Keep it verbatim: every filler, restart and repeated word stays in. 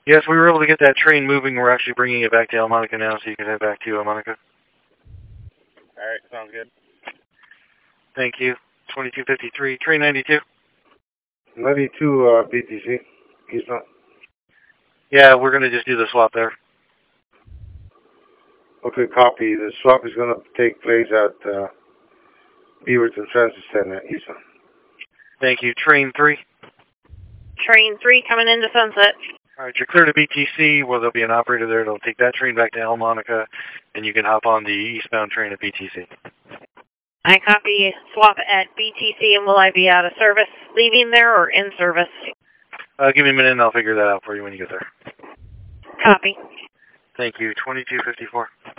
Yes, we were able to get that train moving. We're actually bringing it back to El Monica now, so you can head back to El Monica. All right, sounds good. Thank you. twenty-two fifty-three, train ninety-two. ninety-two uh, B T C. Eastbound. Yeah, we're going to just do the swap there. Okay, copy. The swap is going to take place at uh, Beaverton Transit Center, Eastbound. Thank you. Train three. Train three coming into Sunset. All right, you're clear to B T C, where there'll be an operator there. They'll take that train back to El Monica, and you can hop on the eastbound train at B T C. I copy swap at B T C, and will I be out of service leaving there or in service? Uh, give me a minute, and I'll figure that out for you when you get there. Copy. Thank you. twenty-two fifty-four.